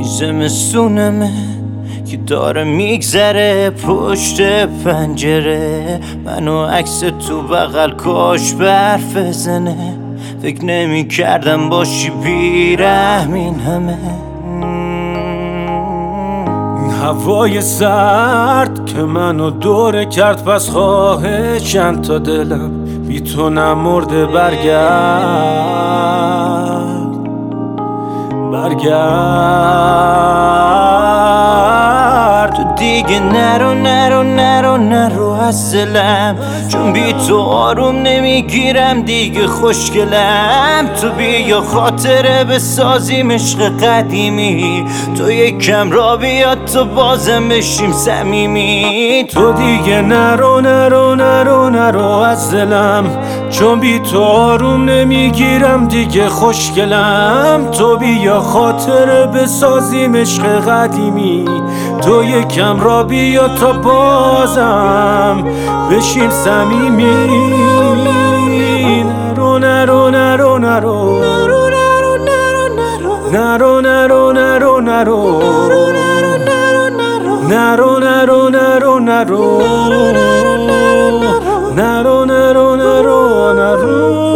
زمستونمه که داره میگذره پشت پنجره، منو عکس تو بغل کاش برف بزنه. فکر نمی کردم باشی بیرحم این همه. این هوای سرد که منو دوره کرد، پس خواهشم تا دلم بی تو نمرده برگرد. تو دیگه نرو از دلم، چون بی تو آروم نمیگیرم دیگه خوشگلم. تو بیا خاطره بسازیم عشق قدیمی، تو یکم را بیاد تو بازم بشیم صمیمی. تو دیگه نرو از دلم، چون بی تو آروم نمیگیرم دیگه خوشگلم. تو بیا خاطره بسازیم عشق قدیمی، تو یکم را بیا تا بازم بشیم صمیمی. نرو نرو نرو نرو نرو نرو نرو نرو نرو نرو نرو